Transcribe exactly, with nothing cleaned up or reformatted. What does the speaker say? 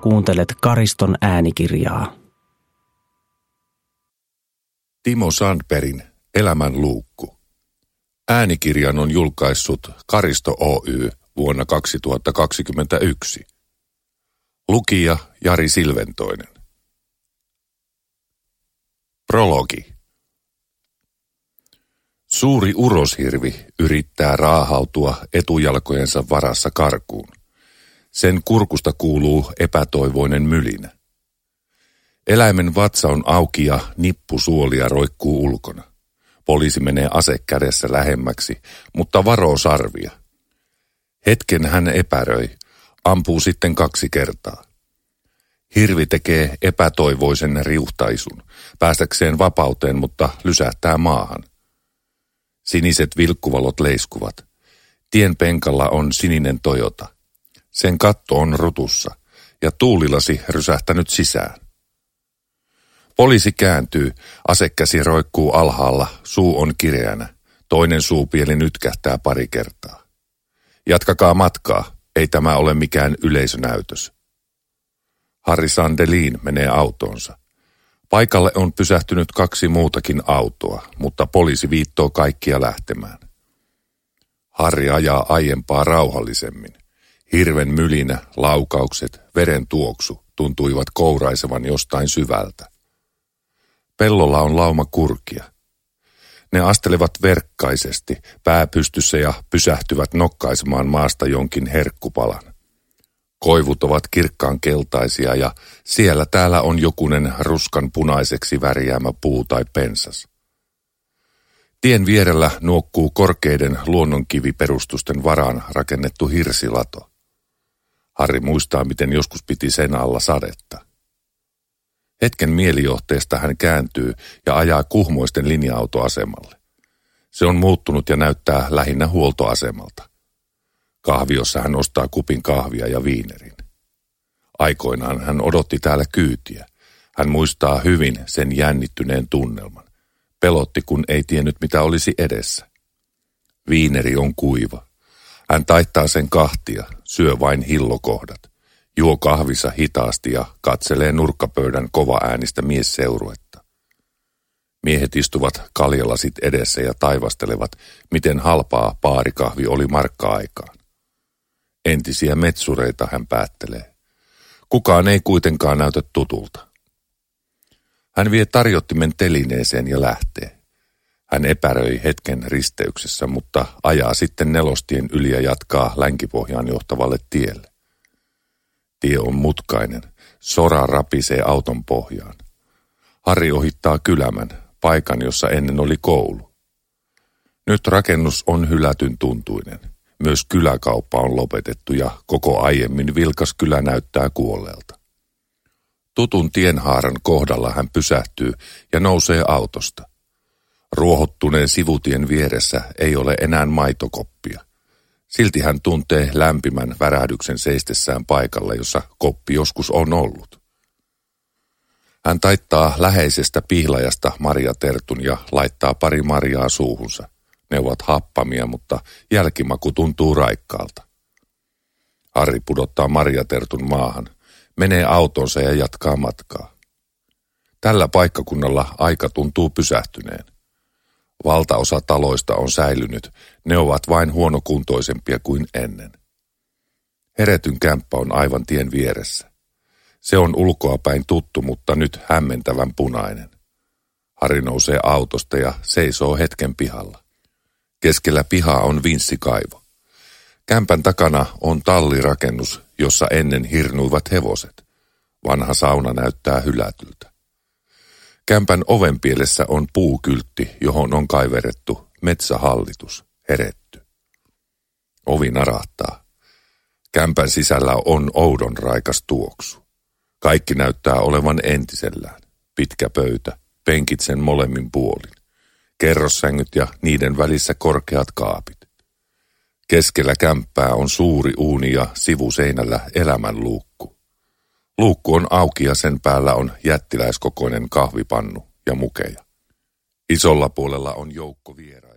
Kuuntelet Kariston äänikirjaa. Timo Sandbergin Elämän luukku. Äänikirjan on julkaissut Karisto Oy vuonna kaksituhattakaksikymmentäyksi. Lukija Jari Silventoinen. Prologi. Suuri uroshirvi yrittää raahautua etujalkojensa varassa karkuun. Sen kurkusta kuuluu epätoivoinen mylinä. Eläimen vatsa on auki ja nippusuolia roikkuu ulkona. Poliisi menee ase kädessä lähemmäksi, mutta varoo sarvia. Hetken hän epäröi, ampuu sitten kaksi kertaa. Hirvi tekee epätoivoisen riuhtaisun, päästäkseen vapauteen, mutta lysähtää maahan. Siniset vilkkuvalot leiskuvat. Tien penkalla on sininen Toyota. Sen katto on rutussa ja tuulilasi rysähtänyt sisään. Poliisi kääntyy, asekäsi roikkuu alhaalla, suu on kireänä, toinen suupieli nytkähtää pari kertaa. Jatkakaa matkaa, ei tämä ole mikään yleisönäytös. Harri Sandelin menee autoonsa. Paikalle on pysähtynyt kaksi muutakin autoa, mutta poliisi viittoo kaikkia lähtemään. Harri ajaa aiempaa rauhallisemmin. Hirven mylinä, laukaukset, veren tuoksu tuntuivat kouraisevan jostain syvältä. Pellolla on lauma kurkia. Ne astelevat verkkaisesti, pää pystyssä ja pysähtyvät nokkaisemaan maasta jonkin herkkupalan. Koivut ovat kirkkaan keltaisia ja siellä täällä on jokunen ruskan punaiseksi värjäämä puu tai pensas. Tien vierellä nuokkuu korkeiden luonnonkiviperustusten varaan rakennettu hirsilato. Harri muistaa, miten joskus piti sen alla sadetta. Hetken mielijohteesta hän kääntyy ja ajaa Kuhmoisten linja-autoasemalle. Se on muuttunut ja näyttää lähinnä huoltoasemalta. Kahviossa hän ostaa kupin kahvia ja viinerin. Aikoinaan hän odotti täällä kyytiä. Hän muistaa hyvin sen jännittyneen tunnelman. Pelotti, kun ei tiennyt, mitä olisi edessä. Viineri on kuiva. Hän taittaa sen kahtia, syö vain hillokohdat. Juo kahvissa hitaasti ja katselee nurkkapöydän kovaäänistä miesseuruetta. Miehet istuvat kaljalasit edessä ja taivastelevat, miten halpaa baarikahvi oli markka-aikaan. Entisiä metsureita hän päättelee. Kukaan ei kuitenkaan näytä tutulta. Hän vie tarjottimen telineeseen ja lähtee. Hän epäröi hetken risteyksessä, mutta ajaa sitten nelostien yli ja jatkaa Länkipohjaan johtavalle tielle. Tie on mutkainen. Sora rapisee auton pohjaan. Harri ohittaa kylämän, paikan, jossa ennen oli koulu. Nyt rakennus on hylätyn tuntuinen. Myös kyläkauppa on lopetettu ja koko aiemmin vilkas kylä näyttää kuolleelta. Tutun tienhaaran kohdalla hän pysähtyy ja nousee autosta. Ruohottuneen sivutien vieressä ei ole enää maitokoppia. Silti hän tuntee lämpimän värähdyksen seistessään paikalla, jossa koppi joskus on ollut. Hän taittaa läheisestä pihlajasta marjatertun ja laittaa pari marjaa suuhunsa. Ne ovat happamia, mutta jälkimaku tuntuu raikkaalta. Harri pudottaa marjatertun maahan, menee autonsa ja jatkaa matkaa. Tällä paikkakunnalla aika tuntuu pysähtyneen. Valtaosa taloista on säilynyt, ne ovat vain huonokuntoisempia kuin ennen. Heretyn kämppä on aivan tien vieressä. Se on ulkoapäin tuttu, mutta nyt hämmentävän punainen. Harri nousee autosta ja seisoo hetken pihalla. Keskellä pihaa on vinssikaivo. Kämpän takana on tallirakennus, jossa ennen hirnuivat hevoset. Vanha sauna näyttää hylätyltä. Kämpän ovenpielessä on puukyltti, johon on kaiverrettu metsähallitus, heretty. Ovi narahtaa. Kämpän sisällä on oudon raikas tuoksu. Kaikki näyttää olevan entisellään. Pitkä pöytä, penkit sen molemmin puolin. Kerrossängyt ja niiden välissä korkeat kaapit. Keskellä kämppää on suuri uuni ja sivuseinällä elämän luukku. Luukku on auki ja sen päällä on jättiläiskokoinen kahvipannu ja mukeja. Isolla puolella on joukko vieraita.